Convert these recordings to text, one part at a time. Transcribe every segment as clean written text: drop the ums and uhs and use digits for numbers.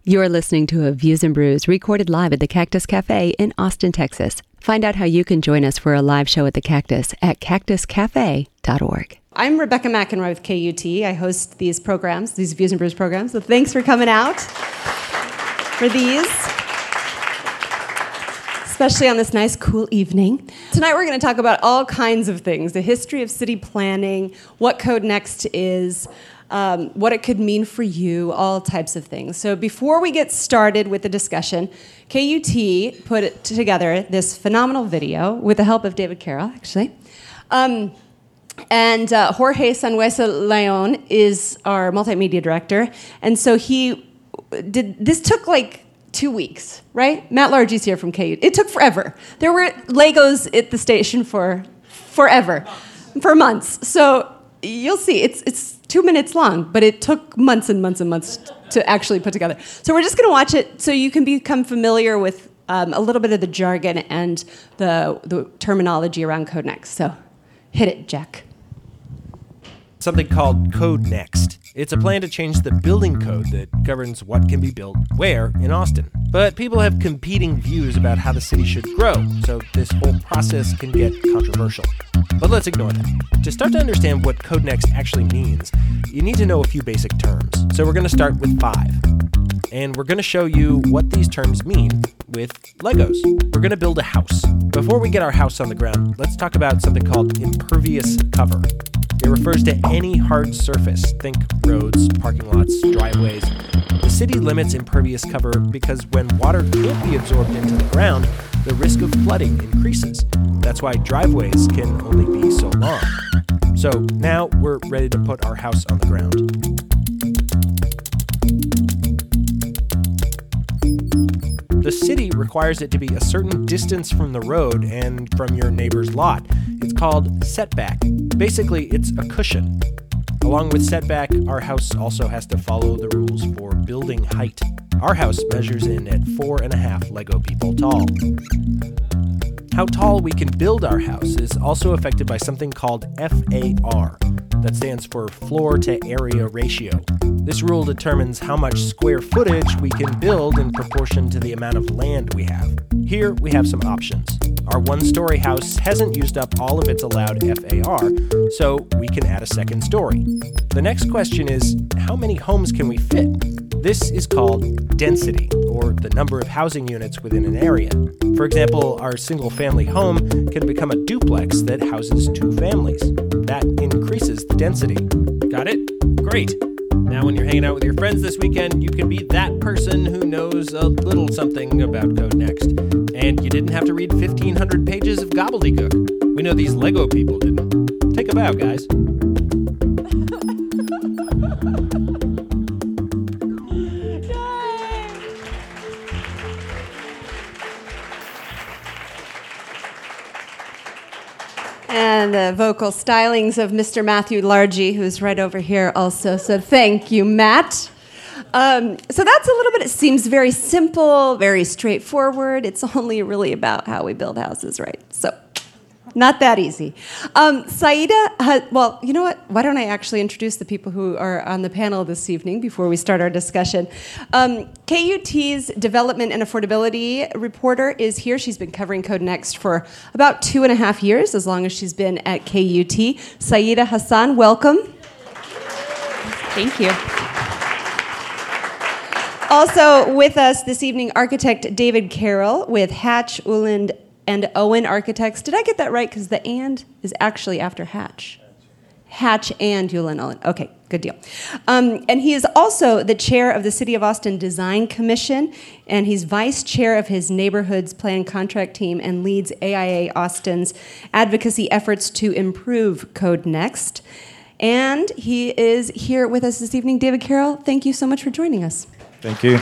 You're listening to a Views and Brews recorded live at the Cactus Cafe in Austin, Texas. Find out how you can join us for a live show at the Cactus at cactuscafe.org. I'm Rebecca McEnroy with KUT. I host these programs, these Views and Brews programs. So thanks for coming out for these, especially on this nice, cool evening. Tonight we're going to talk about all kinds of things: the history of city planning, what Code Next is, what it could mean for you, all types of things. So before we get started with the discussion, KUT put together this phenomenal video with the help of David Carroll, actually. And Jorge Sanhueza Leon is our multimedia director. And so this took like 2 weeks, right? Matt Largey's here from KUT. It took forever. There were Legos at the station for months. So you'll see, it's 2 minutes long, but it took months and months and months to actually put together. So we're just going to watch it so you can become familiar with a little bit of the jargon and the terminology around Code Next. So hit it, Jack. Something called Code Next. It's a plan to change the building code that governs what can be built where in Austin. But people have competing views about how the city should grow, so this whole process can get controversial. But let's ignore that. To start to understand what Code Next actually means, you need to know a few basic terms. So we're going to start with 5. And we're going to show you what these terms mean with Legos. We're going to build a house. Before we get our house on the ground, let's talk about something called impervious cover. It refers to any hard surface. Think roads, parking lots, driveways. The city limits impervious cover because when water can't be absorbed into the ground, the risk of flooding increases. That's why driveways can only be so long. So now we're ready to put our house on the ground. The city requires it to be a certain distance from the road and from your neighbor's lot. It's called setback. Basically, it's a cushion. Along with setback, our house also has to follow the rules for building height. Our house measures in at 4.5 Lego people tall. How tall we can build our house is also affected by something called FAR. That stands for floor to area ratio. This rule determines how much square footage we can build in proportion to the amount of land we have. Here we have some options. Our one-story house hasn't used up all of its allowed FAR, so we can add a second story. The next question is, how many homes can we fit? This is called density, or the number of housing units within an area. For example, our single-family home can become a duplex that houses 2 families. That increases the density. Got it? Great. Now when you're hanging out with your friends this weekend, you can be that person who knows a little something about Code Next. And you didn't have to read 1,500 pages of gobbledygook. We know these Lego people didn't. Take a bow, guys. And the vocal stylings of Mr. Matthew Largey, who's right over here also. So thank you, Matt. So that's a little bit, it seems very simple, very straightforward. It's only really about how we build houses, right? So not that easy. Saida, well, you know what? Why don't I actually introduce the people who are on the panel this evening before we start our discussion. KUT's development and affordability reporter is here. She's been covering Code Next for about 2.5 years, as long as she's been at KUT. Saida Hassan, welcome. Thank you. Also with us this evening, architect David Carroll with Hatch, Uland, and Owen Architects. Did I get that right? Because the "and" is actually after Hatch. Hatch and Uland Owen. Okay, good deal. And he is also the chair of the City of Austin Design Commission, and he's vice chair of his neighborhoods plan contract team and leads AIA Austin's advocacy efforts to improve Code Next. And he is here with us this evening. David Carroll, thank you so much for joining us. Thank you.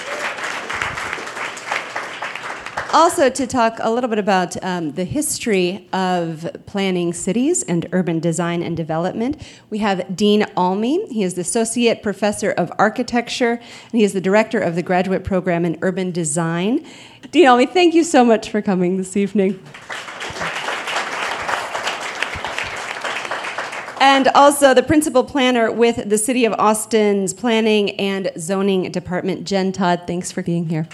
Also, to talk a little bit about the history of planning cities and urban design and development, we have Dean Almy. He is the Associate Professor of Architecture, and he is the Director of the Graduate Program in Urban Design. Dean Almy, thank you so much for coming this evening. and also the principal planner with the City of Austin's Planning and Zoning Department. Jen Todd, thanks for being here.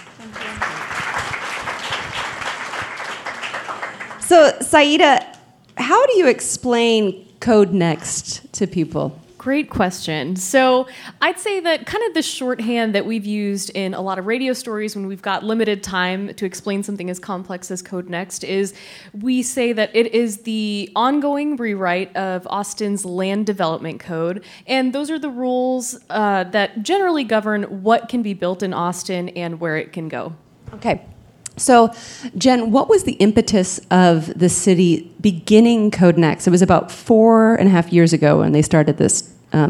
So, Saida, how do you explain Code Next to people? Great question. So I'd say that kind of the shorthand that we've used in a lot of radio stories when we've got limited time to explain something as complex as Code Next is we say that it is the ongoing rewrite of Austin's land development code. And those are the rules that generally govern what can be built in Austin and where it can go. Okay. So, Jen, what was the impetus of the city beginning Code Next? It was about 4.5 years ago when they started this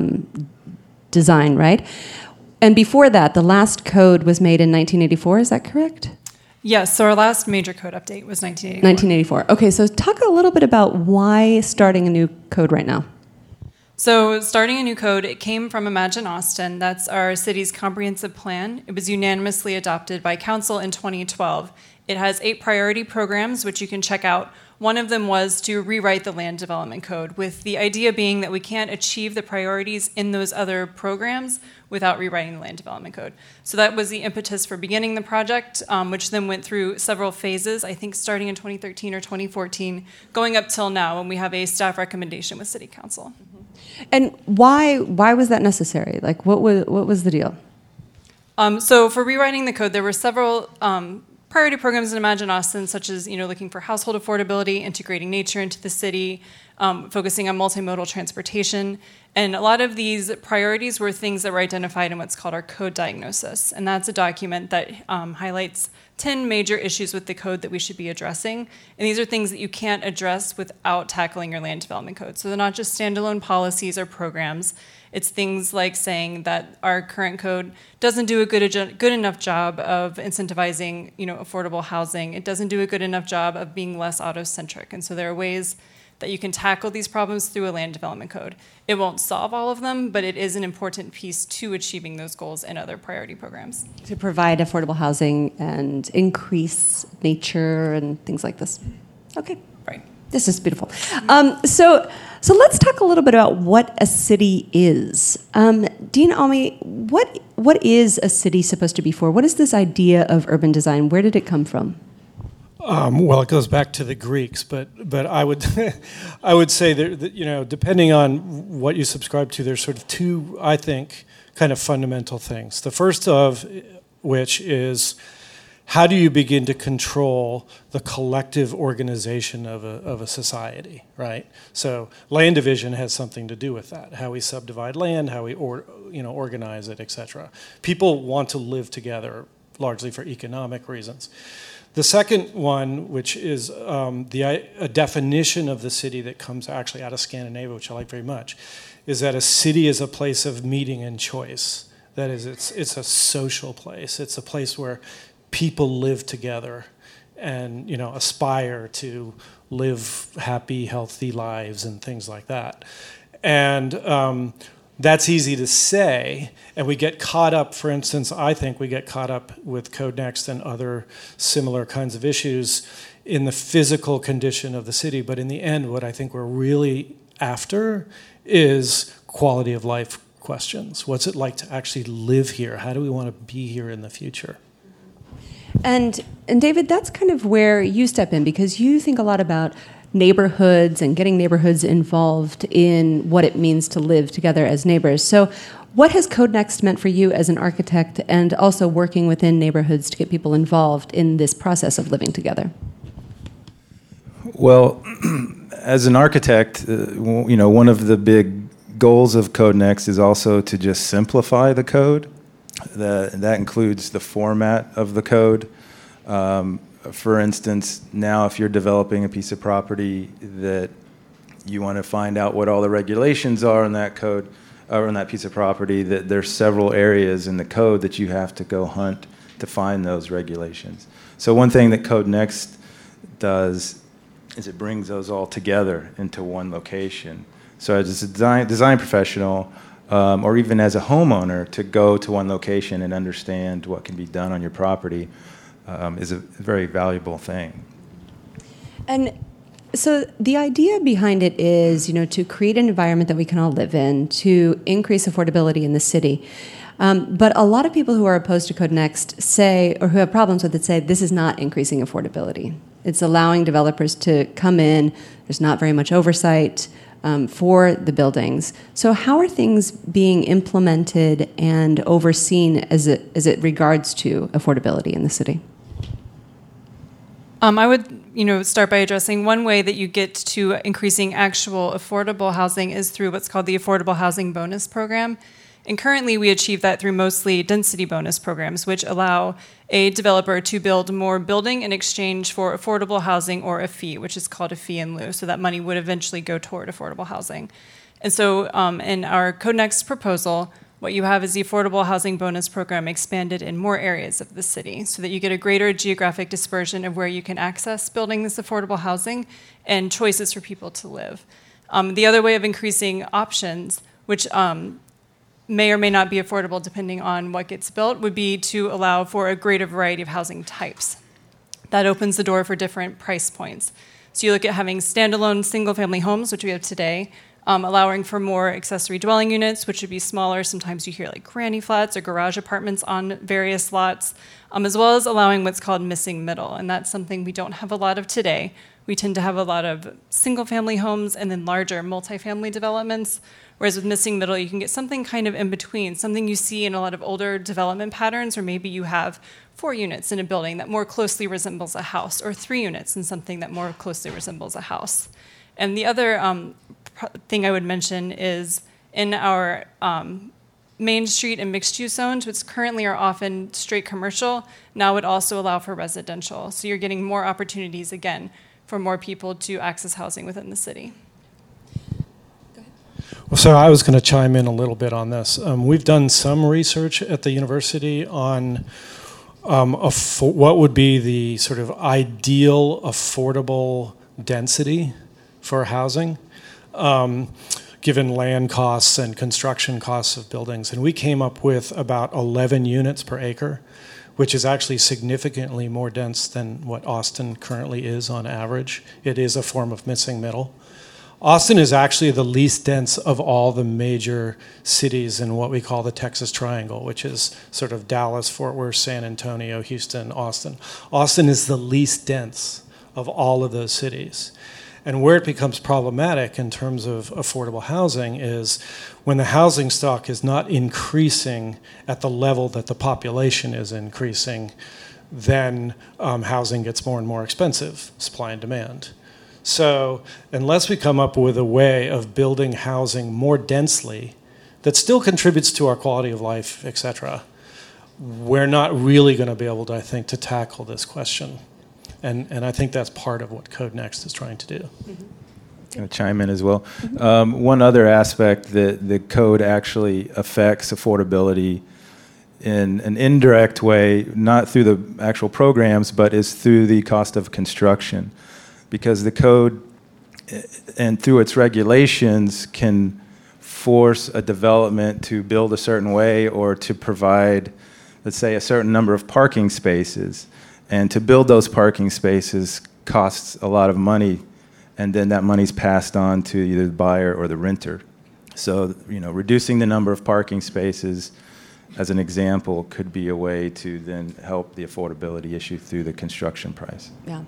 design, right? And before that, the last code was made in 1984, is that correct? Yes, so our last major code update was 1984. 1984. Okay, so talk a little bit about why starting a new code right now. So starting a new code, it came from Imagine Austin. That's our city's comprehensive plan. It was unanimously adopted by council in 2012. It has 8 priority programs, which you can check out. One of them was to rewrite the land development code, with the idea being that we can't achieve the priorities in those other programs without rewriting the land development code. So that was the impetus for beginning the project, which then went through several phases, I think starting in 2013 or 2014, going up till now when we have a staff recommendation with City Council. And why was that necessary? Like, what was the deal? So for rewriting the code, there were several priority programs in Imagine Austin, such as looking for household affordability, integrating nature into the city, focusing on multimodal transportation. And a lot of these priorities were things that were identified in what's called our code diagnosis. And that's a document that highlights 10 major issues with the code that we should be addressing. And these are things that you can't address without tackling your land development code. So they're not just standalone policies or programs. It's things like saying that our current code doesn't do a good enough job of incentivizing, affordable housing. It doesn't do a good enough job of being less auto-centric. And so there are ways that you can tackle these problems through a land development code. It won't solve all of them, but it is an important piece to achieving those goals in other priority programs. To provide affordable housing and increase nature and things like this. Okay. Right. This is beautiful. So let's talk a little bit about what a city is. Dean Almy, what is a city supposed to be for? What is this idea of urban design? Where did it come from? Well, it goes back to the Greeks, but I would I would say that depending on what you subscribe to, there's sort of 2, I think, kind of fundamental things. The first of which is, how do you begin to control the collective organization of a society, right? So land division has something to do with that. How we subdivide land, how we organize it, etc. People want to live together largely for economic reasons. The second one, which is a definition of the city that comes actually out of Scandinavia, which I like very much, is that a city is a place of meeting and choice. That is, it's a social place. It's a place where people live together and aspire to live happy, healthy lives and things like that. And that's easy to say, and we get caught up, for instance, I think we get caught up with Code Next and other similar kinds of issues in the physical condition of the city. But in the end, what I think we're really after is quality of life questions. What's it like to actually live here? How do we want to be here in the future? And David, that's kind of where you step in, because you think a lot about neighborhoods and getting neighborhoods involved in what it means to live together as neighbors. So what has Code Next meant for you as an architect, and also working within neighborhoods to get people involved in this process of living together? Well, as an architect, one of the big goals of Code Next is also to just simplify the code. That includes the format of the code. For instance, now if you're developing a piece of property that you want to find out what all the regulations are in that code, or in that piece of property, that there's several areas in the code that you have to go hunt to find those regulations. So one thing that Code Next does is it brings those all together into one location. So as a design professional, or even as a homeowner, to go to one location and understand what can be done on your property is a very valuable thing. And So the idea behind it is, to create an environment that we can all live in, to increase affordability in the city. But a lot of people who are opposed to Code Next say, or who have problems with it, say this is not increasing affordability. It's allowing developers to come in. There's not very much oversight for the buildings. So how are things being implemented and overseen as it regards to affordability in the city? I would, start by addressing one way that you get to increasing actual affordable housing is through what's called the Affordable Housing Bonus Program. And currently we achieve that through mostly density bonus programs, which allow a developer to build more building in exchange for affordable housing or a fee, which is called a fee in lieu. So that money would eventually go toward affordable housing. And so in our Code Next proposal, what you have is the Affordable Housing Bonus Program expanded in more areas of the city so that you get a greater geographic dispersion of where you can access building this affordable housing and choices for people to live. The other way of increasing options, which may or may not be affordable depending on what gets built, would be to allow for a greater variety of housing types. That opens the door for different price points. So you look at having standalone single-family homes, which we have today, allowing for more accessory dwelling units, which would be smaller. Sometimes you hear like granny flats or garage apartments on various lots, as well as allowing what's called missing middle. And that's something we don't have a lot of today. We tend to have a lot of single-family homes and then larger multifamily developments, whereas with missing middle, you can get something kind of in between, something you see in a lot of older development patterns, or maybe you have 4 units in a building that more closely resembles a house, or 3 units in something that more closely resembles a house. And the other thing I would mention is in our Main Street and mixed-use zones, which currently are often straight commercial, now would also allow for residential. So you're getting more opportunities, again, for more people to access housing within the city. Well, so I was going to chime in a little bit on this. We've done some research at the university on what would be the sort of ideal affordable density for housing, given land costs and construction costs of buildings. And we came up with about 11 units per acre, which is actually significantly more dense than what Austin currently is on average. It is a form of missing middle. Austin is actually the least dense of all the major cities in what we call the Texas Triangle, which is sort of Dallas, Fort Worth, San Antonio, Houston, Austin. Austin is the least dense of all of those cities. And where it becomes problematic in terms of affordable housing is when the housing stock is not increasing at the level that the population is increasing, then housing gets more and more expensive, supply and demand. So unless we come up with a way of building housing more densely that still contributes to our quality of life, et cetera, we're not really going to be able to, I think, to tackle this question. And I think that's part of what Code Next is trying to do. I'm going to chime in as well. One other aspect that the code actually affects affordability in an indirect way, not through the actual programs, but is through the cost of construction. Because the code, and through its regulations, can force a development to build a certain way or to provide, let's say, a certain number of parking spaces. And to build those parking spaces costs a lot of money, and then that money's passed on to either the buyer or the renter. So, reducing the number of parking spaces, as an example, could be a way to then help the affordability issue through the construction price. Yeah.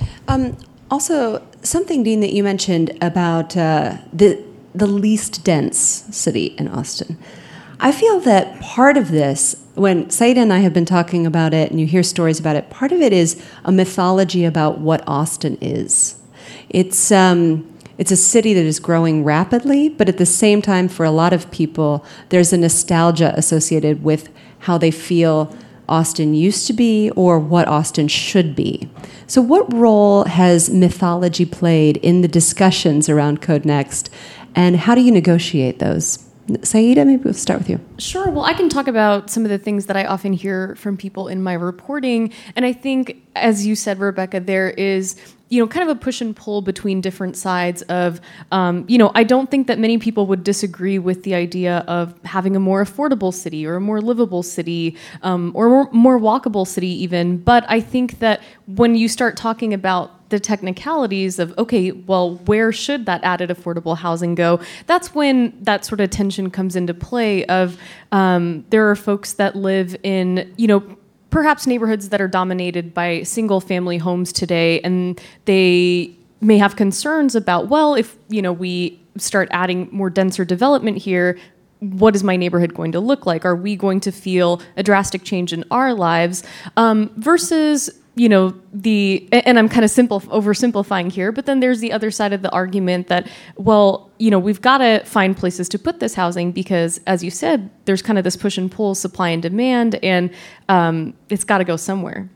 Also, something, Dean, that you mentioned about the least dense city in Austin. I feel that part of this, when Saida and I have been talking about it and you hear stories about it, part of it is a mythology about what Austin is. It's a city that is growing rapidly, but at the same time, for a lot of people, there's a nostalgia associated with how they feel Austin used to be or what Austin should be. So what role has mythology played in the discussions around Code Next, and how do you negotiate those? Saida, maybe we'll start with you. Sure. Well, I can talk about some of the things that I often hear from people in my reporting. And I think, as you said, Rebecca, there is, kind of a push and pull between different sides of, I don't think that many people would disagree with the idea of having a more affordable city or a more livable city or more walkable city even. But I think that when you start talking about the technicalities of, okay, well, where should that added affordable housing go? That's when that sort of tension comes into play of there are folks that live in, perhaps neighborhoods that are dominated by single family homes today, and they may have concerns about, well, if, we start adding more denser development here, what is my neighborhood going to look like? Are we going to feel a drastic change in our lives? Versus, and I'm kind of oversimplifying here, but then there's the other side of the argument that, well, we've got to find places to put this housing because, as you said, there's kind of this push and pull, supply and demand, and it's got to go somewhere.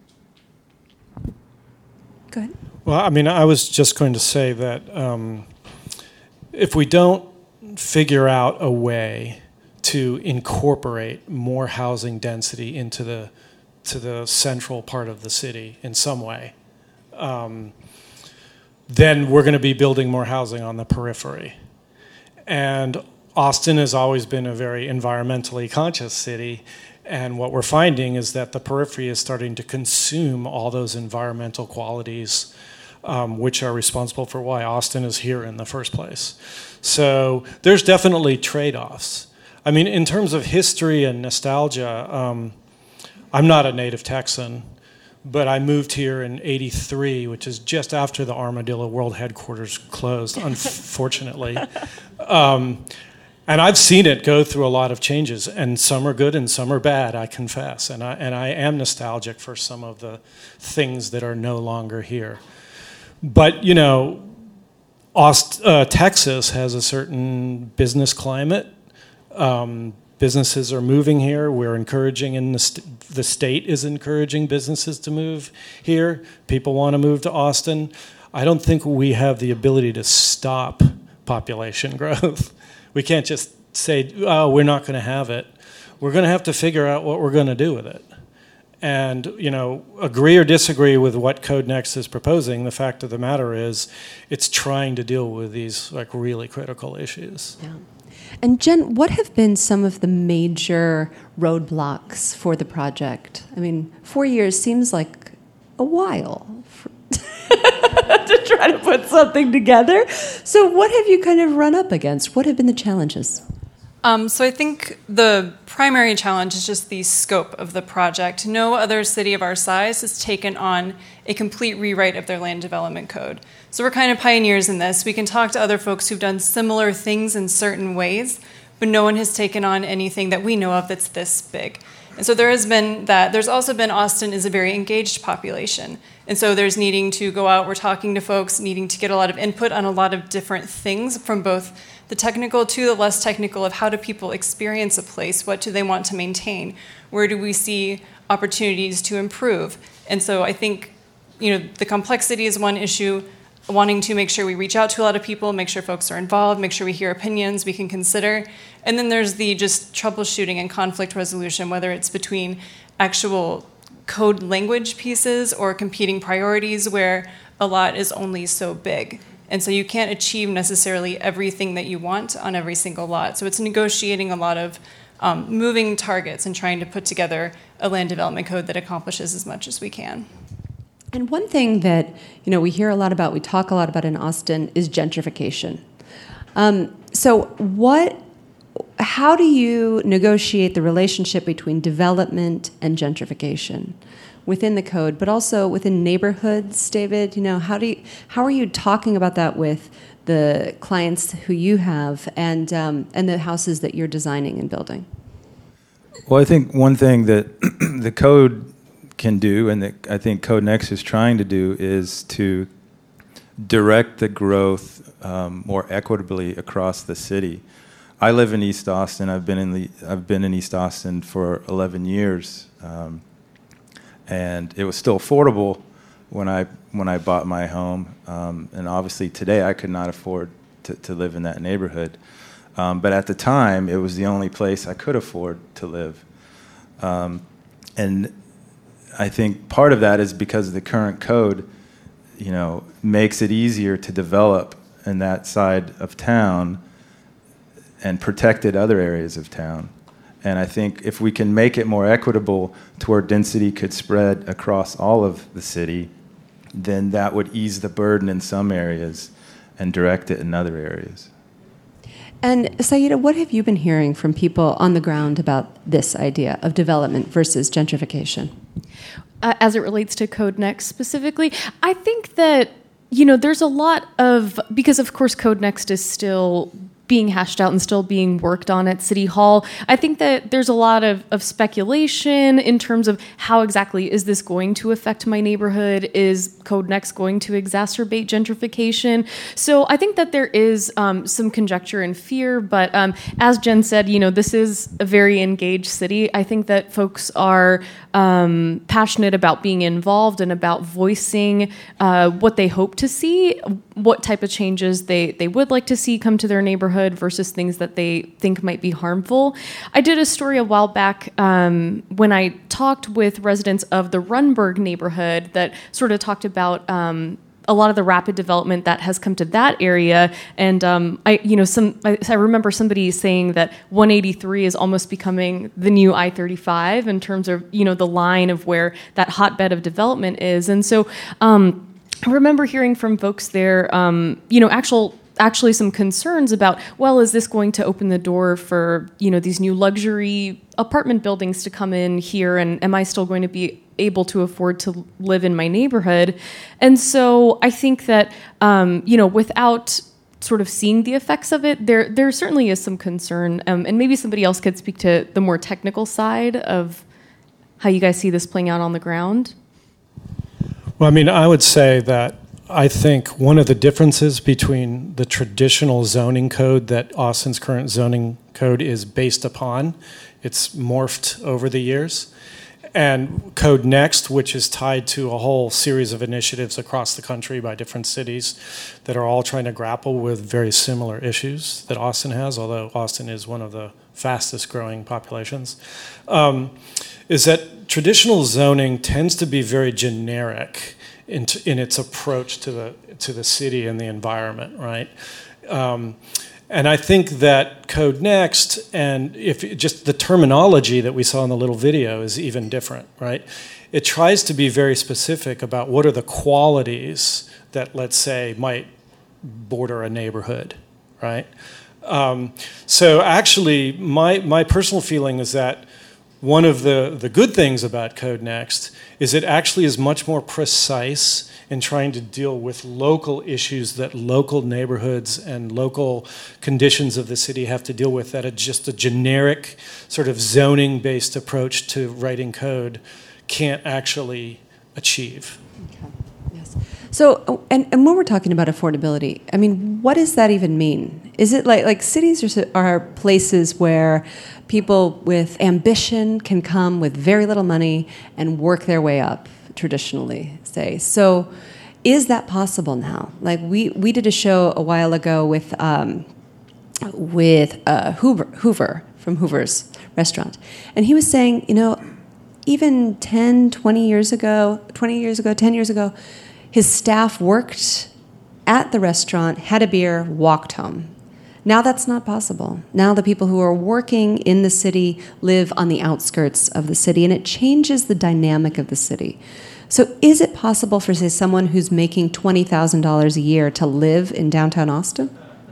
Go ahead. Well, I was just going to say that if we don't figure out a way to incorporate more housing density into the central part of the city in some way, then we're going to be building more housing on the periphery. And Austin has always been a very environmentally conscious city, and what we're finding is that the periphery is starting to consume all those environmental qualities which are responsible for why Austin is here in the first place. So there's definitely trade-offs. In terms of history and nostalgia, I'm not a native Texan, but I moved here in '83, which is just after the Armadillo World Headquarters closed, unfortunately. And I've seen it go through a lot of changes, and some are good and some are bad, I confess. And I am nostalgic for some of the things that are no longer here. But, Texas has a certain business climate. Businesses are moving here. We're encouraging, and the state is encouraging businesses to move here. People want to move to Austin. I don't think we have the ability to stop population growth. We can't just say, oh, we're not going to have it. We're going to have to figure out what we're going to do with it. And, agree or disagree with what Code Next is proposing, the fact of the matter is it's trying to deal with these really critical issues. Yeah. And Jen, what have been some of the major roadblocks for the project? 4 years seems like a while to try to put something together. So what have you kind of run up against? What have been the challenges? So I think the primary challenge is just the scope of the project. No other city of our size has taken on a complete rewrite of their land development code. So we're kind of pioneers in this. We can talk to other folks who've done similar things in certain ways, but no one has taken on anything that we know of that's this big. And so there has been that. There's also been Austin is a very engaged population. And so there's needing to go out, we're talking to folks, needing to get a lot of input on a lot of different things from both the technical to the less technical of how do people experience a place, what do they want to maintain, where do we see opportunities to improve. And so I think, the complexity is one issue, wanting to make sure we reach out to a lot of people, make sure folks are involved, make sure we hear opinions we can consider. And then there's the just troubleshooting and conflict resolution, whether it's between actual code language pieces or competing priorities where a lot is only so big. And so you can't achieve necessarily everything that you want on every single lot. So it's negotiating a lot of moving targets and trying to put together a land development code that accomplishes as much as we can. And one thing that we hear a lot about, we talk a lot about in Austin, is gentrification. How do you negotiate the relationship between development and gentrification within the code, but also within neighborhoods, David? How are you talking about that with the clients who you have and the houses that you're designing and building? Well, I think one thing that the code can do, and that I think Code Next is trying to do, is to direct the growth more equitably across the city. I live in East Austin. I've been in East Austin for 11 years, and it was still affordable when I bought my home. And obviously today I could not afford to live in that neighborhood. But at the time, it was the only place I could afford to live. And I think part of that is because the current code, makes it easier to develop in that side of town and protected other areas of town. And I think if we can make it more equitable to where density could spread across all of the city, then that would ease the burden in some areas and direct it in other areas. And Saida, what have you been hearing from people on the ground about this idea of development versus gentrification? As it relates to Code Next specifically, I think that, there's a lot of, because of course Code Next is still being hashed out and still being worked on at City Hall. I think that there's a lot of speculation in terms of how exactly is this going to affect my neighborhood? Is Code Next going to exacerbate gentrification? So I think that there is some conjecture and fear, but as Jen said, this is a very engaged city. I think that folks are passionate about being involved and about voicing what they hope to see, what type of changes they would like to see come to their neighborhood versus things that they think might be harmful. I did a story a while back when I talked with residents of the Runberg neighborhood that sort of talked about a lot of the rapid development that has come to that area, and I remember somebody saying that 183 is almost becoming the new I-35 in terms of the line of where that hotbed of development is, and so I remember hearing from folks there, actually some concerns about, well, is this going to open the door for these new luxury apartment buildings to come in here, and am I still going to be able to afford to live in my neighborhood? And so I think that without sort of seeing the effects of it, there certainly is some concern, and maybe somebody else could speak to the more technical side of how you guys see this playing out on the ground. Well, I mean, I would say that I think one of the differences between the traditional zoning code that Austin's current zoning code is based upon, it's morphed over the years, and Code Next, which is tied to a whole series of initiatives across the country by different cities that are all trying to grapple with very similar issues that Austin has, although Austin is one of the fastest growing populations, is that traditional zoning tends to be very generic in its approach to the city and the environment, right? And I think that Code Next, and if just the terminology that we saw in the little video is even different, right? It tries to be very specific about what are the qualities that, let's say, might border a neighborhood, right? So actually, my personal feeling is that one of the good things about Code Next is it actually is much more precise in trying to deal with local issues that local neighborhoods and local conditions of the city have to deal with, that just a generic sort of zoning-based approach to writing code can't actually achieve. Okay. Yes. So, and when we're talking about affordability, I mean, what does that even mean? Is it like cities are places where people with ambition can come with very little money and work their way up, traditionally, say. So is that possible now? Like we did a show a while ago with Hoover from Hoover's restaurant. And he was saying, even 10 years ago, his staff worked at the restaurant, had a beer, walked home. Now that's not possible. Now the people who are working in the city live on the outskirts of the city, and it changes the dynamic of the city. So is it possible for, say, someone who's making $20,000 a year to live in downtown Austin?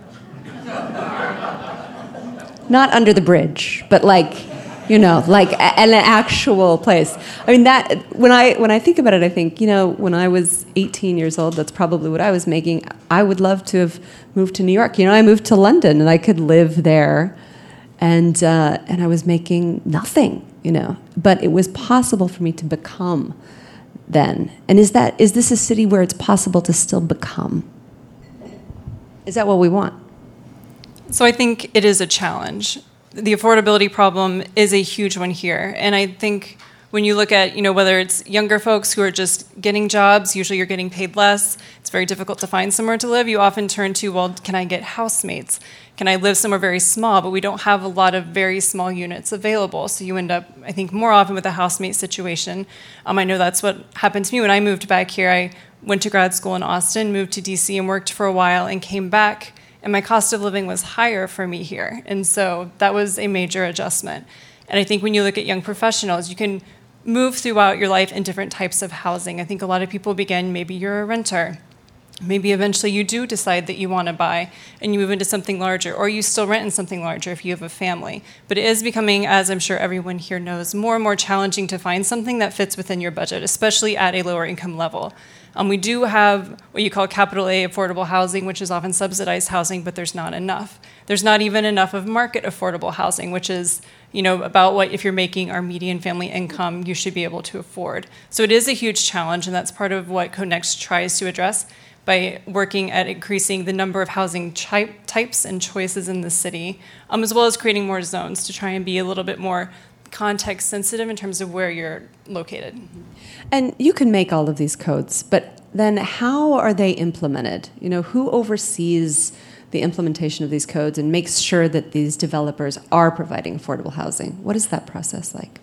Not under the bridge, but like an actual place. I mean, that when I think about it, I think, when I was 18 years old, that's probably what I was making. I would love to have moved to New York. I moved to London, and I could live there, and I was making nothing, But it was possible for me to become then. And is this a city where it's possible to still become? Is that what we want? So I think it is a challenge. The affordability problem is a huge one here. And I think when you look at, whether it's younger folks who are just getting jobs, usually you're getting paid less, it's very difficult to find somewhere to live. You often turn to, well, can I get housemates? Can I live somewhere very small? But we don't have a lot of very small units available. So you end up, I think, more often with a housemate situation. I know that's what happened to me when I moved back here. I went to grad school in Austin, moved to DC and worked for a while, and came back. And my cost of living was higher for me here. And so that was a major adjustment. And I think when you look at young professionals, you can move throughout your life in different types of housing. I think a lot of people begin, maybe you're a renter. Maybe eventually you do decide that you want to buy and you move into something larger, or you still rent in something larger if you have a family. But it is becoming, as I'm sure everyone here knows, more and more challenging to find something that fits within your budget, especially at a lower income level. We do have what you call capital A affordable housing, which is often subsidized housing, but there's not enough. There's not even enough of market affordable housing, which is about what if you're making our median family income, you should be able to afford. So it is a huge challenge, and that's part of what Code Next tries to address by working at increasing the number of housing types and choices in the city, as well as creating more zones to try and be a little bit more context sensitive in terms of where you're located. And you can make all of these codes, but then how are they implemented? Who oversees the implementation of these codes and makes sure that these developers are providing affordable housing? What is that process like?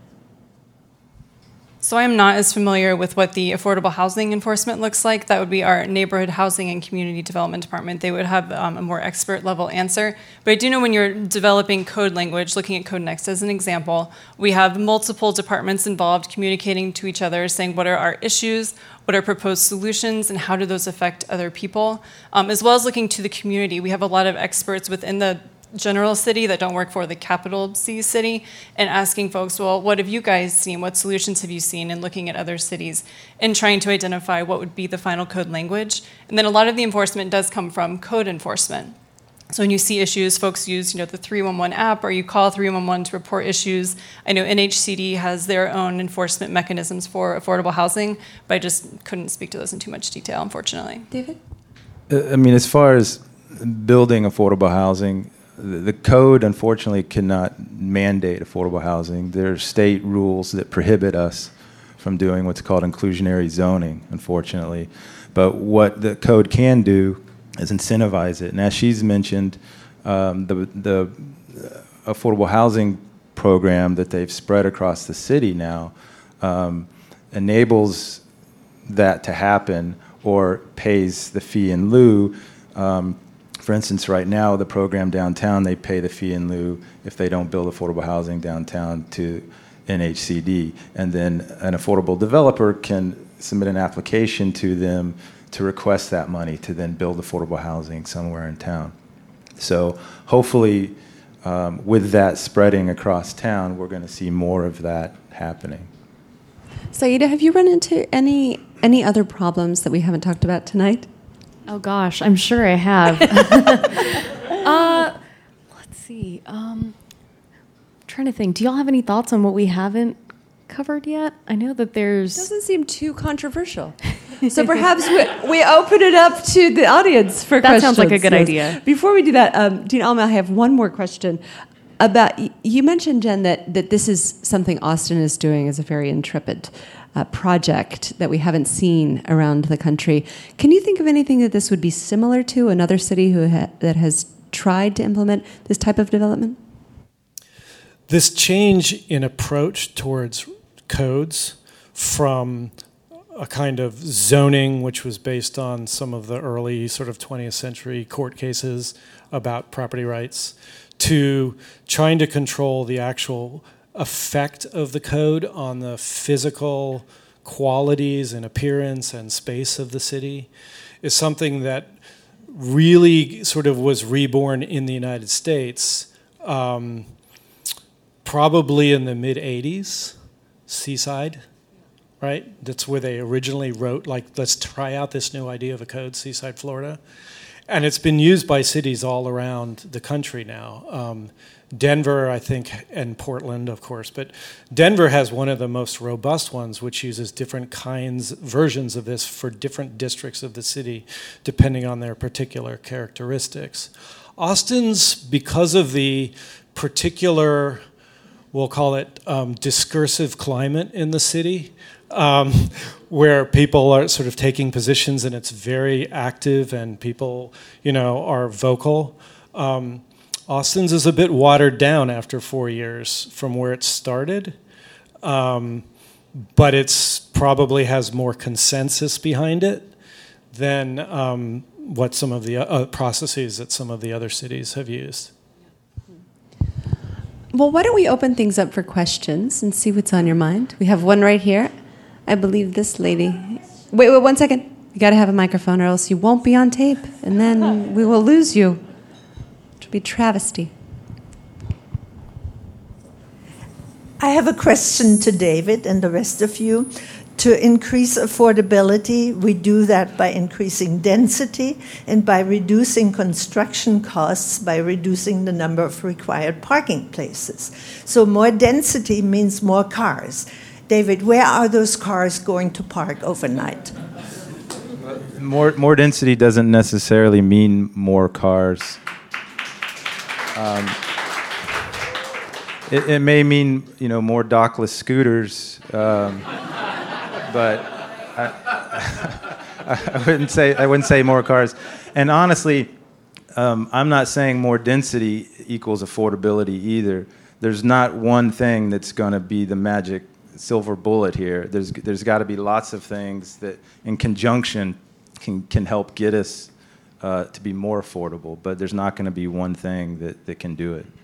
So I'm not as familiar with what the affordable housing enforcement looks like. That would be our neighborhood housing and community development department. They would have a more expert level answer. But I do know when you're developing code language, looking at Code Next as an example, we have multiple departments involved communicating to each other, saying what are our issues, what are proposed solutions, and how do those affect other people, as well as looking to the community. We have a lot of experts within the general city that don't work for the capital C city, and asking folks, well, what have you guys seen? What solutions have you seen? And looking at other cities and trying to identify what would be the final code language. And then a lot of the enforcement does come from code enforcement. So when you see issues, folks use the 311 app, or you call 311 to report issues. I know NHCD has their own enforcement mechanisms for affordable housing, but I just couldn't speak to those in too much detail, unfortunately. David? As far as building affordable housing, the code, unfortunately, cannot mandate affordable housing. There are state rules that prohibit us from doing what's called inclusionary zoning, unfortunately. But what the code can do is incentivize it. And as she's mentioned, the affordable housing program that they've spread across the city now enables that to happen, or pays the fee in lieu. For instance, right now, the program downtown, they pay the fee in lieu if they don't build affordable housing downtown to NHCD. And then an affordable developer can submit an application to them to request that money to then build affordable housing somewhere in town. So hopefully, with that spreading across town, we're going to see more of that happening. Saida, have you run into any other problems that we haven't talked about tonight? Oh gosh, I'm sure I have. Let's see. Trying to think. Do y'all have any thoughts on what we haven't covered yet? I know that there's... Doesn't seem too controversial. So perhaps we open it up to the audience for questions. That sounds like a good idea. Before we do that, Dean Alma, I have one more question. You mentioned, Jen, that this is something Austin is doing as a very intrepid project that we haven't seen around the country. Can you think of anything that this would be similar to, another city that has tried to implement this type of development? This change in approach towards codes from a kind of zoning, which was based on some of the early sort of 20th century court cases about property rights, to trying to control the actual effect of the code on the physical qualities and appearance and space of the city, is something that really sort of was reborn in the United States, probably in the mid-'80s, Seaside, right? That's where they originally wrote, let's try out this new idea of a code, Seaside, Florida. And it's been used by cities all around the country now. Denver, I think, and Portland, of course, but Denver has one of the most robust ones, which uses different versions of this for different districts of the city, depending on their particular characteristics. Austin's, because of the particular, we'll call it discursive climate in the city, where people are sort of taking positions and it's very active and people, are vocal. Austin's is a bit watered down after 4 years from where it started, but it's probably has more consensus behind it than what some of the processes that some of the other cities have used. Well, why don't we open things up for questions and see what's on your mind? We have one right here. I believe this lady. Wait, 1 second. You got to have a microphone or else you won't be on tape, and then we will lose you. It'll be travesty. I have a question to David and the rest of you. To increase affordability, we do that by increasing density and by reducing construction costs by reducing the number of required parking places. So more density means more cars. David, where are those cars going to park overnight? More density doesn't necessarily mean more cars. It may mean, more dockless scooters, but I wouldn't say more cars. And honestly, I'm not saying more density equals affordability either. There's not one thing that's going to be the magic silver bullet here. There's got to be lots of things that, in conjunction, can help get us to be more affordable. But there's not going to be one thing that can do it.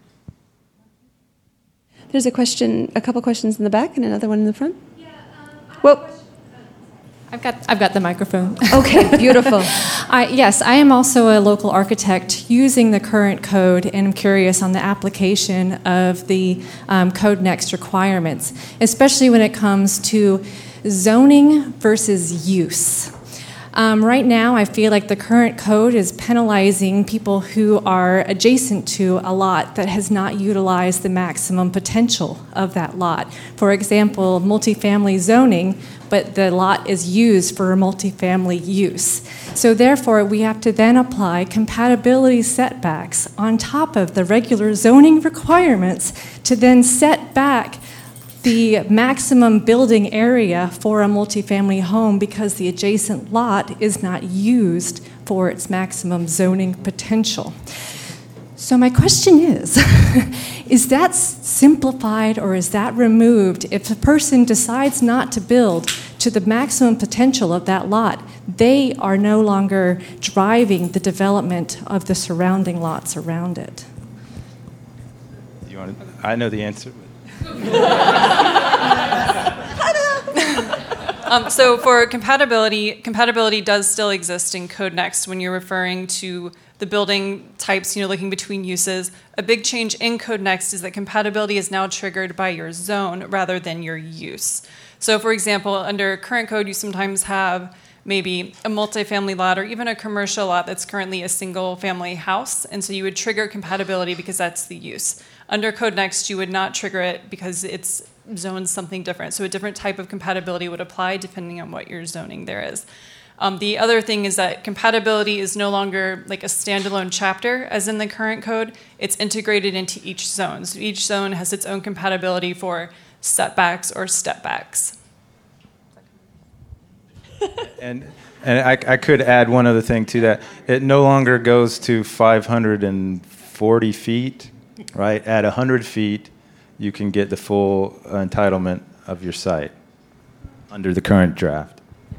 There's a couple questions in the back and another one in the front. Well, I've got the microphone. Okay, beautiful. Yes, I am also a local architect using the current code, and I'm curious on the application of the Code Next requirements, especially when it comes to zoning versus use. Right now, I feel like the current code is penalizing people who are adjacent to a lot that has not utilized the maximum potential of that lot. For example, multifamily zoning, but the lot is used for a multifamily use. So therefore, we have to then apply compatibility setbacks on top of the regular zoning requirements to then set back the maximum building area for a multifamily home because the adjacent lot is not used for its maximum zoning potential. So my question is that simplified or is that removed? If a person decides not to build to the maximum potential of that lot, they are no longer driving the development of the surrounding lots around it. I know the answer. So for compatibility does still exist in Code Next when you're referring to the building types, looking between uses. A big change in Code Next is that compatibility is now triggered by your zone rather than your use. So for example, under current code, you sometimes have maybe a multifamily lot or even a commercial lot that's currently a single family house, and so you would trigger compatibility because that's the use. Under Code Next, you would not trigger it because it's zoned something different. So a different type of compatibility would apply depending on what your zoning there is. The other thing is that compatibility is no longer like a standalone chapter as in the current code. It's integrated into each zone. So each zone has its own compatibility for setbacks or stepbacks. And I could add one other thing to that. It no longer goes to 540 feet, right? At 100 feet, you can get the full entitlement of your site under the current draft.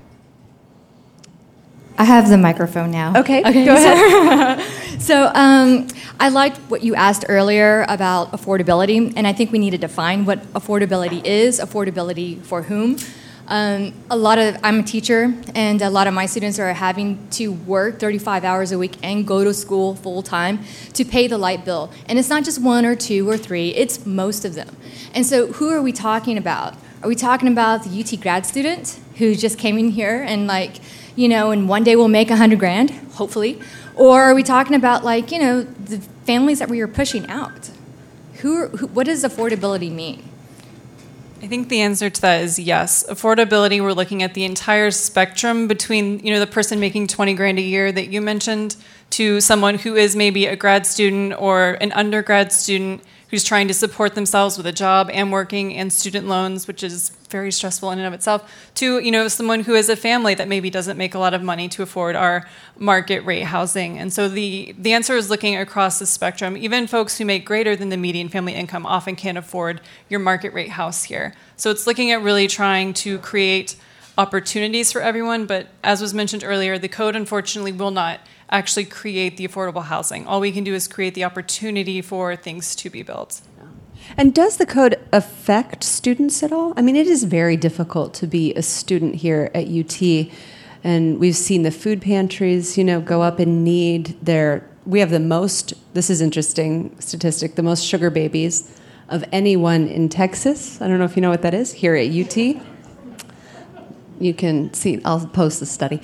I have the microphone now. Okay, go ahead. So I liked what you asked earlier about affordability, and I think we need to define what affordability is, affordability for whom. I'm a teacher, and a lot of my students are having to work 35 hours a week and go to school full-time to pay the light bill. And it's not just one or two or three, it's most of them. And so who are we talking about? Are we talking about the UT grad student who just came in here and and one day we'll make $100,000, hopefully? Or are we talking about the families that we are pushing out? What does affordability mean? I think the answer to that is yes. Affordability, we're looking at the entire spectrum between, the person making $20,000 a year that you mentioned to someone who is maybe a grad student or an undergrad student who's trying to support themselves with a job and working and student loans, which is very stressful in and of itself, to, someone who has a family that maybe doesn't make a lot of money to afford our market rate housing. And so the answer is looking across the spectrum. Even folks who make greater than the median family income often can't afford your market rate house here. So it's looking at really trying to create opportunities for everyone, but as was mentioned earlier, the code unfortunately will not actually create the affordable housing. All we can do is create the opportunity for things to be built. And does the code affect students at all? I mean, it is very difficult to be a student here at UT, and we've seen the food pantries, go up in need. We have the most, this is interesting statistic, the most sugar babies of anyone in Texas. I don't know if you know what that is, here at UT. You can see, I'll post the study.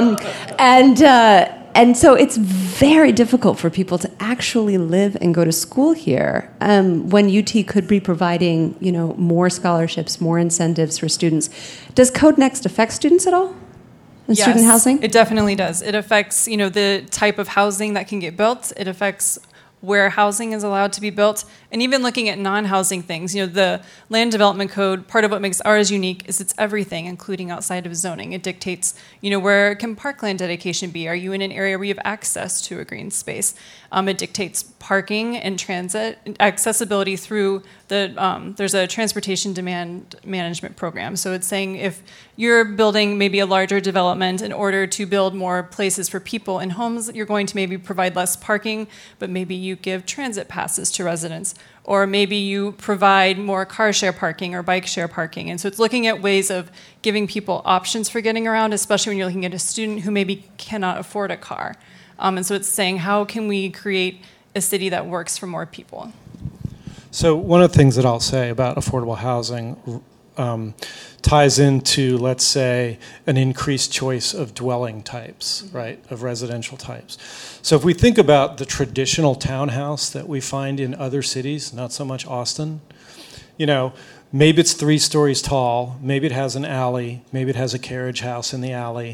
And so it's very difficult for people to actually live and go to school here when UT could be providing, more scholarships, more incentives for students. Does Code Next affect students at all in student housing? It definitely does. It affects, the type of housing that can get built. It affects where housing is allowed to be built, and even looking at non-housing things. The Land Development Code, part of what makes ours unique is it's everything, including outside of zoning. It dictates, where can parkland dedication be? Are you in an area where you have access to a green space? It dictates parking and transit accessibility through there's a transportation demand management program. So it's saying if you're building maybe a larger development in order to build more places for people and homes, you're going to maybe provide less parking, but maybe you give transit passes to residents, or maybe you provide more car share parking or bike share parking. And so it's looking at ways of giving people options for getting around, especially when you're looking at a student who maybe cannot afford a car. And so it's saying, how can we create a city that works for more people? So one of the things that I'll say about affordable housing ties into, let's say, an increased choice of dwelling types, right, of residential types. So if we think about the traditional townhouse that we find in other cities, not so much Austin, maybe it's 3 stories tall, maybe it has an alley, maybe it has a carriage house in the alley.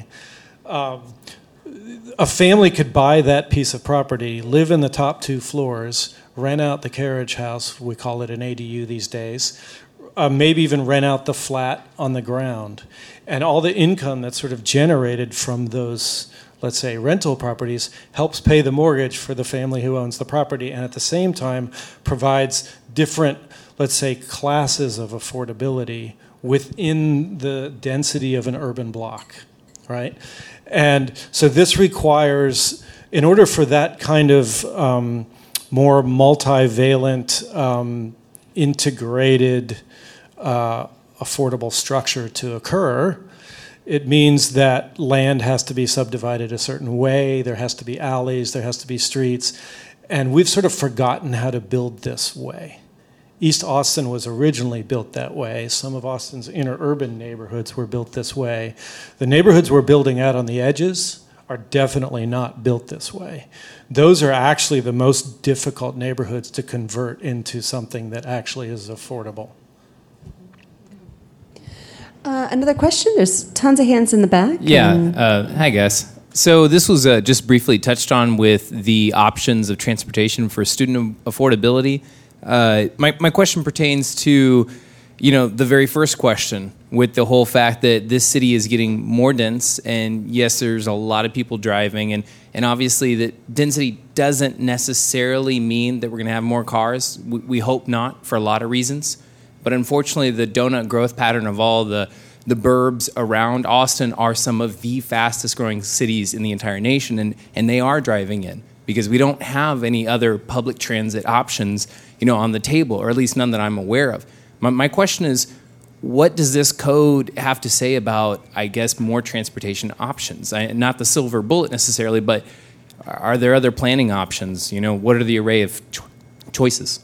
A family could buy that piece of property, live in the top 2 floors, rent out the carriage house, we call it an ADU these days, maybe even rent out the flat on the ground. And all the income that's sort of generated from those, let's say, rental properties helps pay the mortgage for the family who owns the property, and at the same time provides different, let's say, classes of affordability within the density of an urban block, right? And so this requires, in order for that kind of more multivalent, integrated, affordable structure to occur, it means that land has to be subdivided a certain way, there has to be alleys, there has to be streets, and we've sort of forgotten how to build this way. East Austin was originally built that way. Some of Austin's inner urban neighborhoods were built this way. The neighborhoods we're building out on the edges are definitely not built this way. Those are actually the most difficult neighborhoods to convert into something that actually is affordable. Another question? There's tons of hands in the back. Yeah. Hi, guys. So this was just briefly touched on with the options of transportation for student affordability. My question pertains to, the very first question with the whole fact that this city is getting more dense, and yes, there's a lot of people driving, and obviously that density doesn't necessarily mean that we're going to have more cars. We hope not, for a lot of reasons. But unfortunately, the donut growth pattern of all the burbs around Austin are some of the fastest growing cities in the entire nation, and they are driving in because we don't have any other public transit options, on the table, or at least none that I'm aware of. My question is, what does this code have to say about, I guess, more transportation options? Not the silver bullet necessarily, but are there other planning options? What are the array of choices?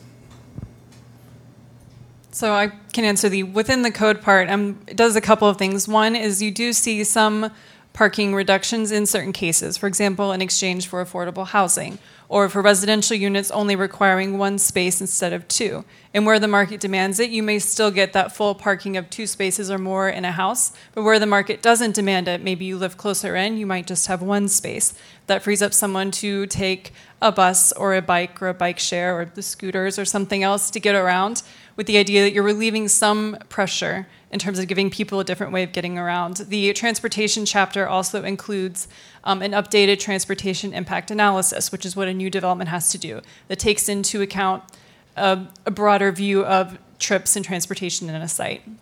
So I can answer within the code part, it does a couple of things. One is you do see some parking reductions in certain cases. For example, in exchange for affordable housing, or for residential units only requiring 1 space instead of 2. And where the market demands it, you may still get that full parking of 2 spaces or more in a house. But where the market doesn't demand it, maybe you live closer in, you might just have 1 space. That frees up someone to take a bus or a bike share or the scooters or something else to get around, with the idea that you're relieving some pressure in terms of giving people a different way of getting around. The transportation chapter also includes an updated transportation impact analysis, which is what a new development has to do, that takes into account a broader view of trips and transportation in a site.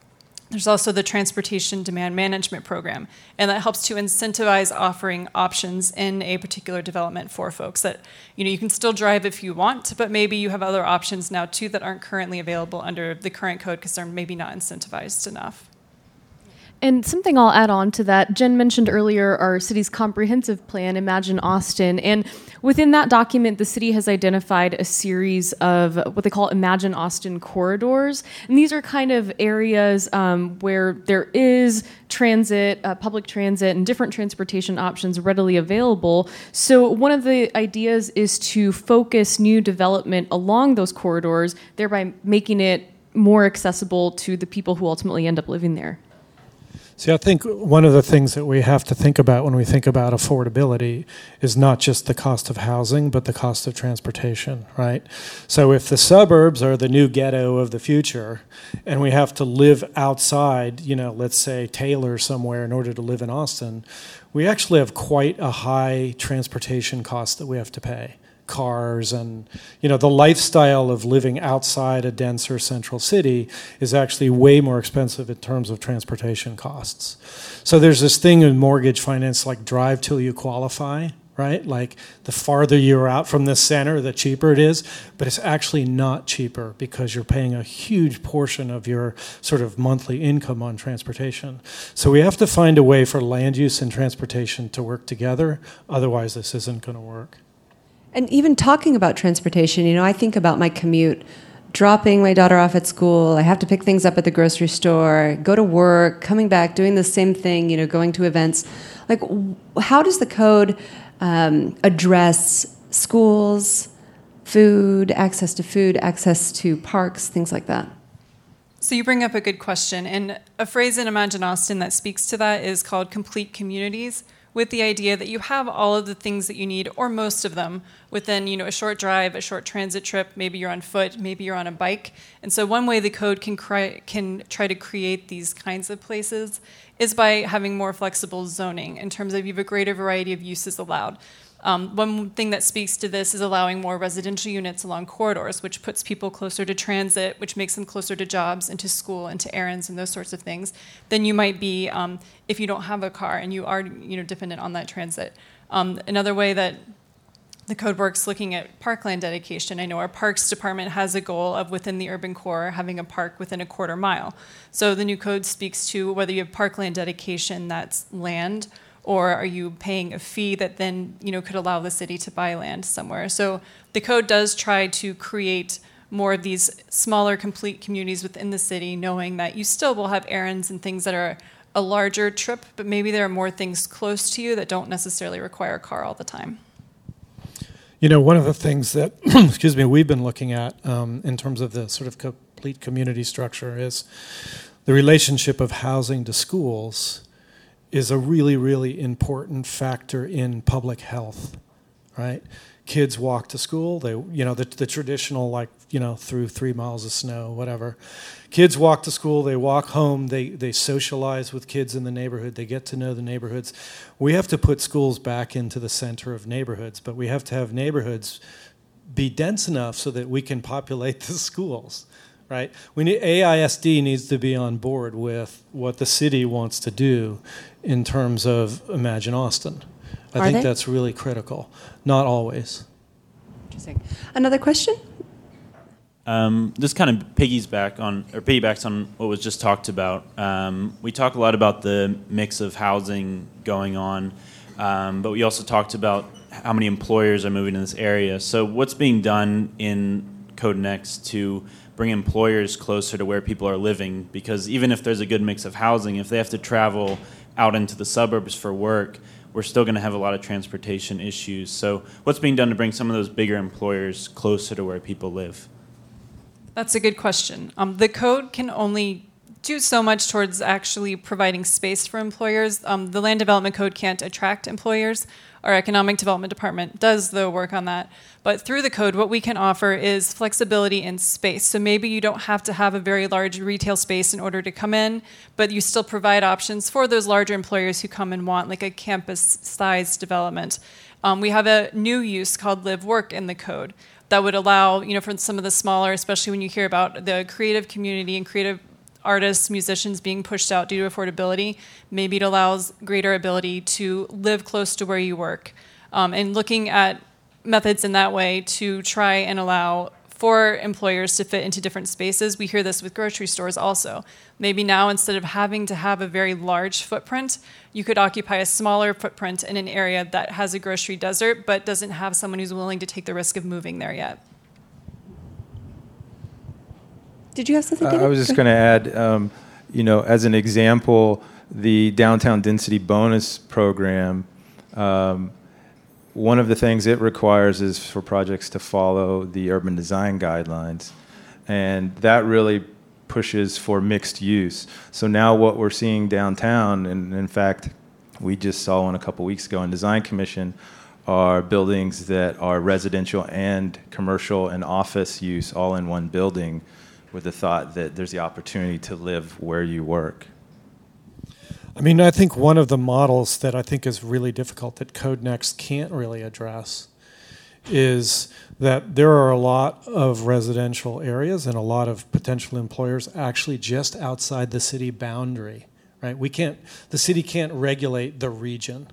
There's also the Transportation Demand Management Program, and that helps to incentivize offering options in a particular development for folks that, you can still drive if you want, but maybe you have other options now too that aren't currently available under the current code because they're maybe not incentivized enough. And something I'll add on to that, Jen mentioned earlier our city's comprehensive plan, Imagine Austin. And within that document, the city has identified a series of what they call Imagine Austin corridors. And these are kind of areas where there is transit, public transit, and different transportation options readily available. So one of the ideas is to focus new development along those corridors, thereby making it more accessible to the people who ultimately end up living there. See, I think one of the things that we have to think about when we think about affordability is not just the cost of housing, but the cost of transportation, right? So if the suburbs are the new ghetto of the future, and we have to live outside, let's say Taylor somewhere in order to live in Austin, we actually have quite a high transportation cost that we have to pay. Cars and the lifestyle of living outside a denser central city is actually way more expensive in terms of transportation costs. So there's this thing in mortgage finance like drive till you qualify, right? Like the farther you're out from the center, the cheaper it is, but it's actually not cheaper because you're paying a huge portion of your sort of monthly income on transportation. So we have to find a way for land use and transportation to work together, otherwise this isn't going to work. And even talking about transportation, I think about my commute, dropping my daughter off at school. I have to pick things up at the grocery store, go to work, coming back, doing the same thing, going to events. Like, how does the code address schools, food, access to parks, things like that? So you bring up a good question. And a phrase in Imagine Austin that speaks to that is called complete communities, with the idea that you have all of the things that you need, or most of them, within a short drive, a short transit trip. Maybe you're on foot, maybe you're on a bike. And so one way the code can try to create these kinds of places is by having more flexible zoning in terms of you have a greater variety of uses allowed. One thing that speaks to this is allowing more residential units along corridors, which puts people closer to transit, which makes them closer to jobs and to school and to errands and those sorts of things than you might be if you don't have a car and you are dependent on that transit. Another way that the code works looking at parkland dedication. I know our parks department has a goal of within the urban core having a park within a quarter mile. So the new code speaks to whether you have parkland dedication that's land, or are you paying a fee that then could allow the city to buy land somewhere? So the code does try to create more of these smaller, complete communities within the city, knowing that you still will have errands and things that are a larger trip, but maybe there are more things close to you that don't necessarily require a car all the time. One of the things that, we've been looking at in terms of the sort of complete community structure is the relationship of housing to schools is a really, really important factor in public health, right? Kids walk to school. They, the traditional, through 3 miles of snow, whatever. Kids walk to school. They walk home. They socialize with kids in the neighborhood. They get to know the neighborhoods. We have to put schools back into the center of neighborhoods, but we have to have neighborhoods be dense enough so that we can populate the schools. Right? AISD needs to be on board with what the city wants to do in terms of Imagine Austin. I think that's really critical. Not always. Interesting. Another question? This kind of piggybacks on what was just talked about. We talk a lot about the mix of housing going on, but we also talked about how many employers are moving in this area. So what's being done in Code Next to bring employers closer to where people are living? Because even if there's a good mix of housing, if they have to travel out into the suburbs for work, we're still going to have a lot of transportation issues. So what's being done to bring some of those bigger employers closer to where people live? That's a good question. The code can only do so much towards actually providing space for employers. The Land Development Code can't attract employers. Our Economic Development Department does, though, work on that. But through the code, what we can offer is flexibility in space. So maybe you don't have to have a very large retail space in order to come in, but you still provide options for those larger employers who come and want like a campus-sized development. We have a new use called Live Work in the code that would allow, for some of the smaller, especially when you hear about the creative community and creative artists, musicians being pushed out due to affordability, maybe it allows greater ability to live close to where you work. And looking at methods in that way to try and allow for employers to fit into different spaces. We hear this with grocery stores also. Maybe now, instead of having to have a very large footprint, you could occupy a smaller footprint in an area that has a grocery desert but doesn't have someone who's willing to take the risk of moving there yet. Did you have something, David? I was just going to add, as an example, the Downtown Density Bonus Program, one of the things it requires is for projects to follow the urban design guidelines. And that really pushes for mixed use. So now what we're seeing downtown, and in fact, we just saw one a couple weeks ago in Design Commission, are buildings that are residential and commercial and office use all in one building, with the thought that there's the opportunity to live where you work. I mean, I think one of the models that I think is really difficult that Code Next can't really address is that there are a lot of residential areas and a lot of potential employers actually just outside the city boundary, right? The city can't regulate the region.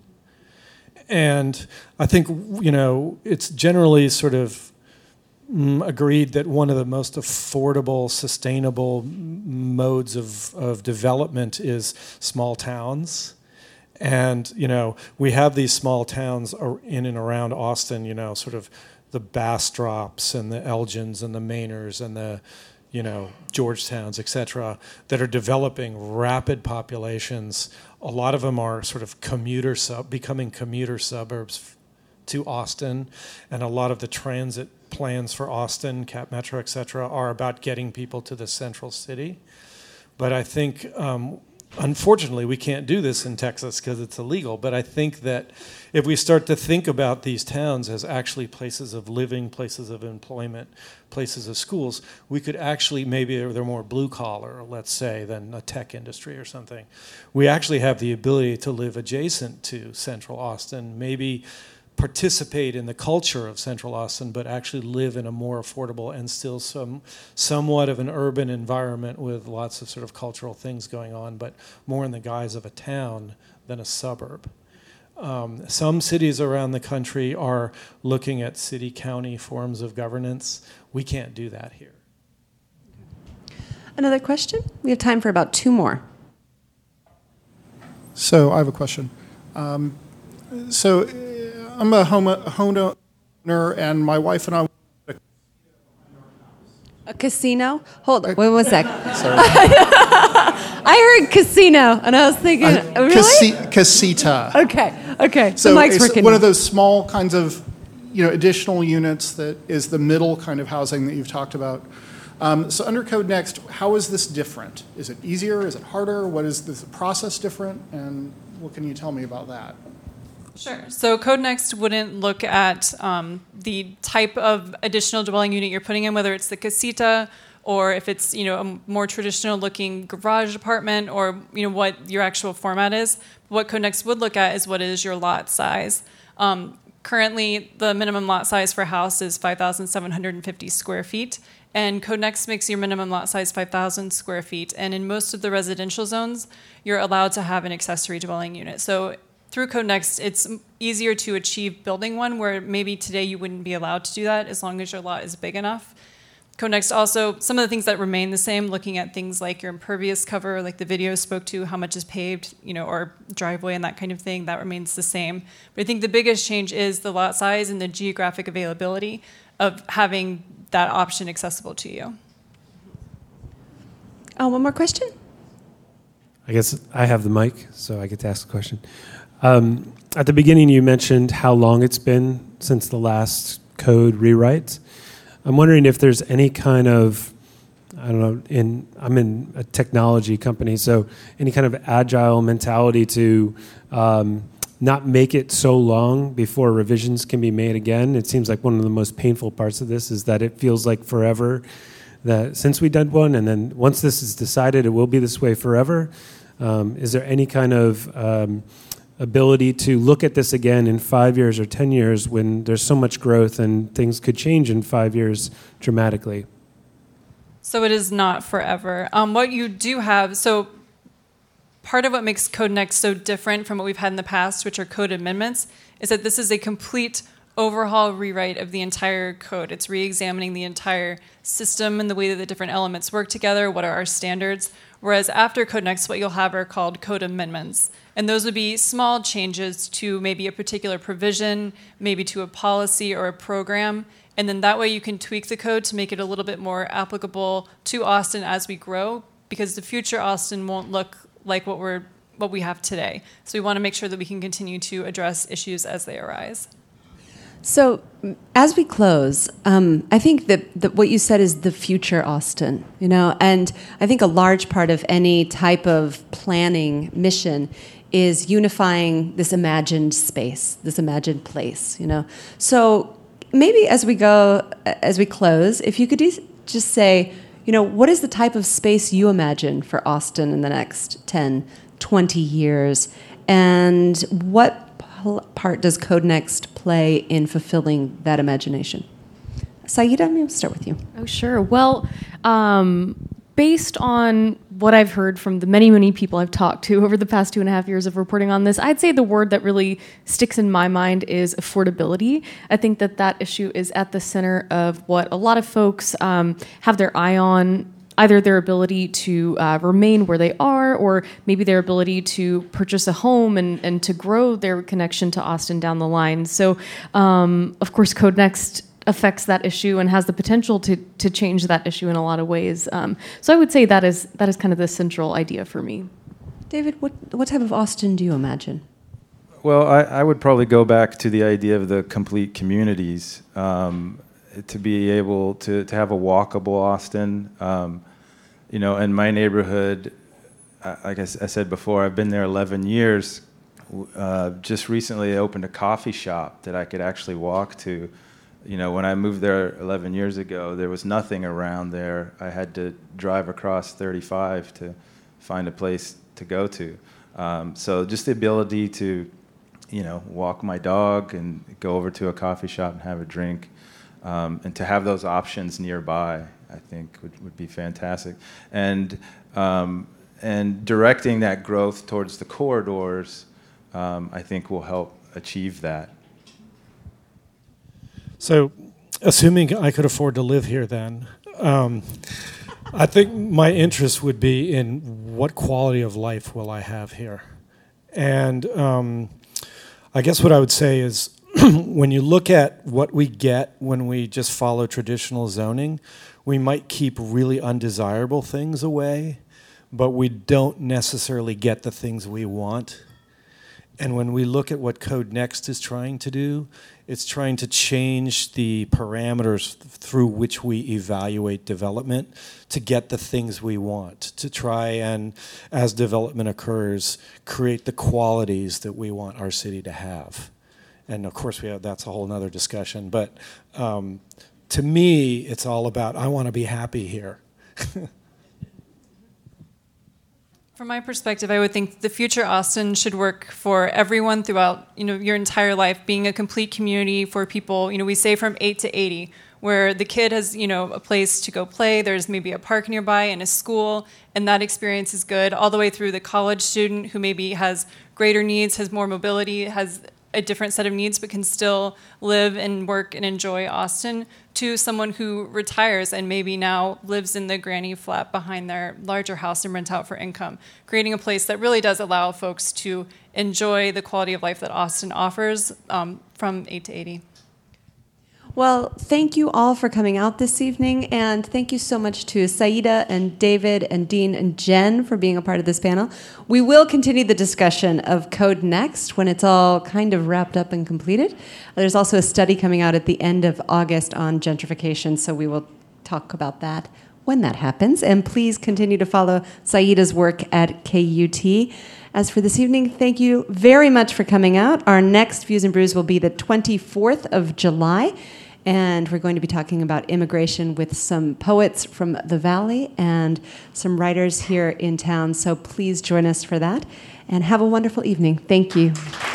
And I think, it's generally sort of agreed that one of the most affordable, sustainable modes of development is small towns. And, we have these small towns in and around Austin, sort of the Bastropes and the Elgins and the Mainers and the, Georgetowns, et cetera, that are developing rapid populations. A lot of them are sort of becoming commuter suburbs to Austin, and a lot of the transit plans for Austin, Cap Metro, et cetera, are about getting people to the central city. But I think, unfortunately, we can't do this in Texas because it's illegal. But I think that if we start to think about these towns as actually places of living, places of employment, places of schools, we could actually, maybe they're more blue collar, let's say, than a tech industry or something. We actually have the ability to live adjacent to central Austin, maybe participate in the culture of Central Austin, but actually live in a more affordable and still somewhat of an urban environment with lots of sort of cultural things going on, but more in the guise of a town than a suburb. Some cities around the country are looking at city-county forms of governance. We can't do that here. Another question? We have time for about 2 more. So I have a question. I'm a homeowner, and my wife and I. A casino? Hold on, wait 1 sec. Sorry. I heard casino, and I was thinking, really? Casita. Okay. So the mic's it's working one now. of those small kinds of, additional units that is the middle kind of housing that you've talked about. So under Code Next, how is this different? Is it easier? Is it harder? What is the process different? And what can you tell me about that? Sure. So Code Next wouldn't look at the type of additional dwelling unit you're putting in, whether it's the casita or if it's a more traditional looking garage apartment or what your actual format is. What Code Next would look at is what is your lot size. Currently, the minimum lot size for a house is 5,750 square feet, and Code Next makes your minimum lot size 5,000 square feet. And in most of the residential zones, you're allowed to have an accessory dwelling unit. So through Code Next, it's easier to achieve building one where maybe today you wouldn't be allowed to do that as long as your lot is big enough. Code Next also, some of the things that remain the same, looking at things like your impervious cover, like the video spoke to, how much is paved, or driveway and that kind of thing, that remains the same. But I think the biggest change is the lot size and the geographic availability of having that option accessible to you. One more question? I guess I have the mic, so I get to ask the question. At the beginning, you mentioned how long it's been since the last code rewrite. I'm wondering if there's any kind of, I'm in a technology company, so any kind of agile mentality to not make it so long before revisions can be made again. It seems like one of the most painful parts of this is that it feels like forever that since we did one, and then once this is decided, it will be this way forever. Is there any kind of ability to look at this again in 5 years or 10 years when there's so much growth and things could change in 5 years dramatically? So it is not forever. What you do have, so part of what makes Code Next so different from what we've had in the past, which are code amendments, is that this is a complete overhaul rewrite of the entire code. It's re-examining the entire system and the way that the different elements work together, what are our standards. Whereas after Code Next, what you'll have are called code amendments. And those would be small changes to maybe a particular provision, maybe to a policy or a program. And then that way you can tweak the code to make it a little bit more applicable to Austin as we grow, because the future Austin won't look like what we have today. So we want to make sure that we can continue to address issues as they arise. So, as we close, I think that what you said is the future Austin, and I think a large part of any type of planning mission is unifying this imagined space, this imagined place, So maybe as we close, if you could just say, what is the type of space you imagine for Austin in the next 10, 20 years, and what part does Code Next play in fulfilling that imagination? Saida, I'm going to start with you. Oh, sure. Well, based on what I've heard from the many, many people I've talked to over the past 2.5 years of reporting on this, I'd say the word that really sticks in my mind is affordability. I think that issue is at the center of what a lot of folks have their eye on, either their ability to remain where they are, or maybe their ability to purchase a home and to grow their connection to Austin down the line. So, of course, Code Next affects that issue and has the potential to change that issue in a lot of ways. So I would say that is kind of the central idea for me. David, what type of Austin do you imagine? Well, I would probably go back to the idea of the complete communities, to be able to have a walkable Austin. In my neighborhood, like I said before, I've been there 11 years. Just recently, I opened a coffee shop that I could actually walk to. When I moved there 11 years ago, there was nothing around there. I had to drive across 35 to find a place to go to. So just the ability to, walk my dog and go over to a coffee shop and have a drink, and to have those options nearby, I think would be fantastic. And directing that growth towards the corridors, I think will help achieve that. So, assuming I could afford to live here then, I think my interest would be in what quality of life will I have here. And I guess what I would say is, when you look at what we get when we just follow traditional zoning, we might keep really undesirable things away, but we don't necessarily get the things we want. And when we look at what Code Next is trying to do, it's trying to change the parameters through which we evaluate development to get the things we want, to try and, as development occurs, create the qualities that we want our city to have. And of course, that's a whole other discussion. But to me, it's all about, I want to be happy here. From my perspective, I would think the future Austin should work for everyone throughout, your entire life, being a complete community for people. We say from 8 to 80, where the kid has, a place to go play. There's maybe a park nearby and a school, and that experience is good, all the way through the college student who maybe has greater needs, has more mobility, has a different set of needs, but can still live and work and enjoy Austin, to someone who retires and maybe now lives in the granny flat behind their larger house and rent out for income, creating a place that really does allow folks to enjoy the quality of life that Austin offers from 8 to 80. Well, thank you all for coming out this evening, and thank you so much to Saida and David and Dean and Jen for being a part of this panel. We will continue the discussion of Code Next when it's all kind of wrapped up and completed. There's also a study coming out at the end of August on gentrification, so we will talk about that when that happens. And please continue to follow Saida's work at KUT. As for this evening, thank you very much for coming out. Our next Views and Brews will be the 24th of July. And we're going to be talking about immigration with some poets from the Valley and some writers here in town. So please join us for that. And have a wonderful evening. Thank you.